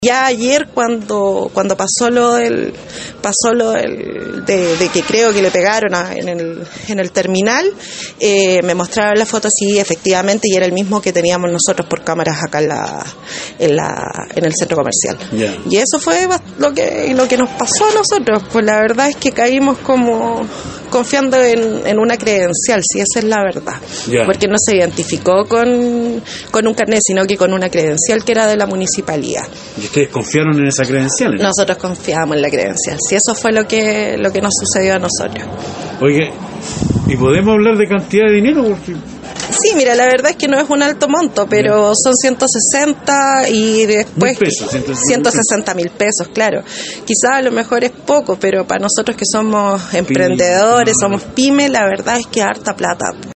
Ya ayer cuando pasó lo del de que creo que le pegaron en el terminal, me mostraron la foto, sí, efectivamente, y era el mismo que teníamos nosotros por cámaras acá en el centro comercial. Yeah. Y eso fue lo que nos pasó a nosotros. Pues la verdad es que caímos como confiando en una credencial, si esa es la verdad. Yeah. Porque no se identificó con un carnet, sino que con una credencial que era de la municipalidad. ¿Y ustedes confiaron en esa credencial? Nosotros confiamos en la credencial, si eso fue lo que nos sucedió a nosotros. Oye, ¿y podemos hablar de cantidad de dinero? Porque... Sí, mira, la verdad es que no es un alto monto, pero son 160 y después 160.000 pesos, claro. Quizás a lo mejor es poco, pero para nosotros que somos emprendedores, somos pyme, la verdad es que harta plata.